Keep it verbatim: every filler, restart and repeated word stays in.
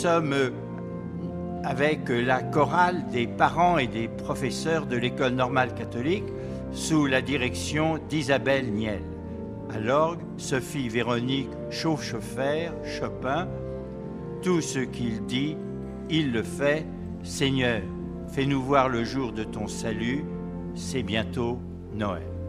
sommes avec la chorale des parents et des professeurs de l'École normale catholique sous la direction d'Isabelle Niel. À l'orgue, Sophie Véronique Chauffe-Chauffer, Chopin. Tout ce qu'il dit, il le fait. Seigneur, fais-nous voir le jour de ton salut, c'est bientôt Noël.